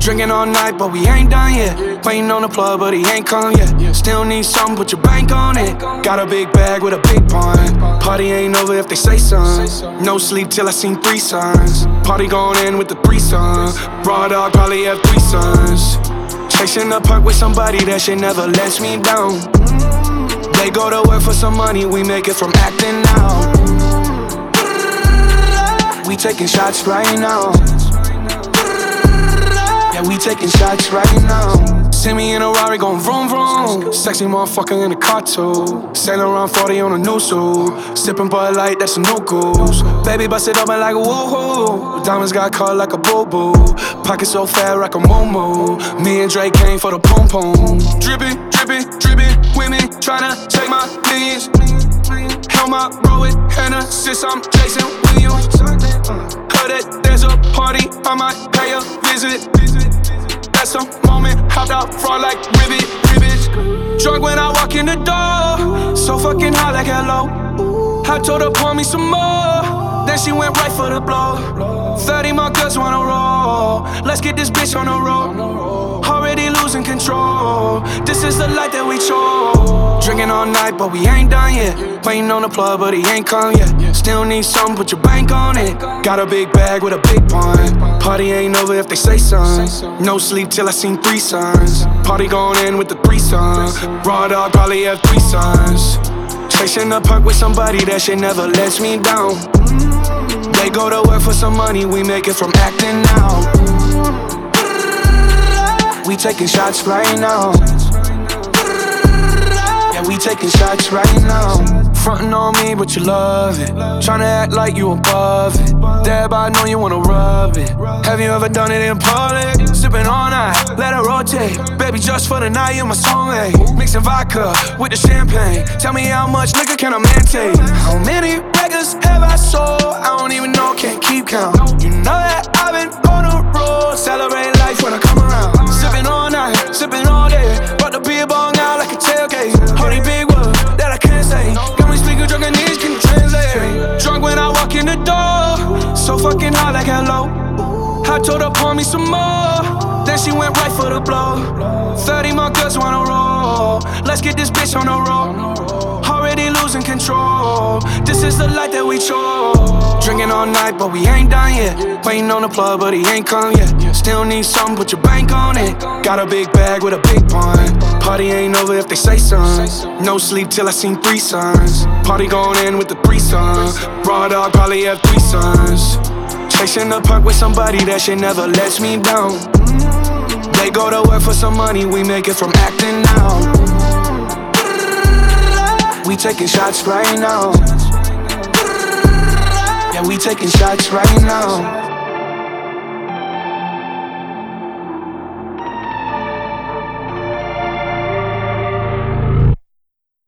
Drinking all night, but we ain't done yet. Waiting on the plug, but he ain't come yet. Still need something, put your bank on it. Got a big bag with a big pun. Party ain't over if they say something. No sleep till I seen 3 sons. Party going in with the 3 sons. Raw dog probably have 3 sons. Chasing the park with somebody that shit never lets me down. They go to work for some money, we make it from acting out. We taking shots right now. Yeah, we taking shots right now. See me in a Rari going vroom vroom. Sexy motherfucker in a car too. Sailing around 40 on a new suit. Sipping Bud Light, that's a new goose. Baby bust it open like a woohoo. Diamonds got caught like a boo-boo. Pocket so fat like a moo-moo. Me and Drake came for the pom-pom. Drippin', drippin', drippin' with me. Tryna take my millions. Help my bro with Hannah since I'm Jason Williams. Heard that there's a party, I might pay a visit. That's a moment, hopped out front like ribbit. Drunk when I walk in the door, so fucking high like hello. I told her pour me some more, then she went right for the blow. 30 more girls wanna roll, let's get this bitch on the road. Already losing control, this is the life that we chose. Drinking all night, but we ain't done yet. Waiting on the plug, but he ain't come yet. Still need something, put your bank on it. Got a big bag with a big pun. Party ain't over if they say something. No sleep till I seen 3 sons. Party going in with the 3 sons. Raw dog probably have 3 sons. Chasing the park with somebody that shit never lets me down. They go to work for some money, we make it from acting out. We taking shots right now. Yeah, we taking shots right now. Frontin' on me, but you love it. Tryna act like you above it. Dab, I know you wanna rub it. Have you ever done it in public? Sippin' all night, let it rotate. Baby, just for the night, you're my soulmate. Mixing vodka with the champagne. Tell me how much liquor can a man take? How many records have I sold? I don't even know, can't keep count. You know that I've been on the road. Celebrate life when I come around. Sippin' all night, sippin' all day. Brought the beer bong out like a tailgate. Honey big words that I can't say. Got me speaking drunk and these can translate. Drunk when I walk in the door, so fucking high like hello. I told her pour me some more, then she went right for the blow. 30 more girls wanna roll, let's get this bitch on the road. Already losing control, this is the life that we chose. Drinking all night, but we ain't done yet. Waiting on the plug, but he ain't come yet. Still need something, put your bank on it. Got a big bag with a big pun. Party ain't over if they say something. No sleep till I seen 3 sons. Party going in with the 3 sons. Raw dog probably have 3 sons. Chasing the park with somebody that shit never lets me down. They go to work for some money, we make it from acting out. We taking shots right now. Yeah, we taking shots right now.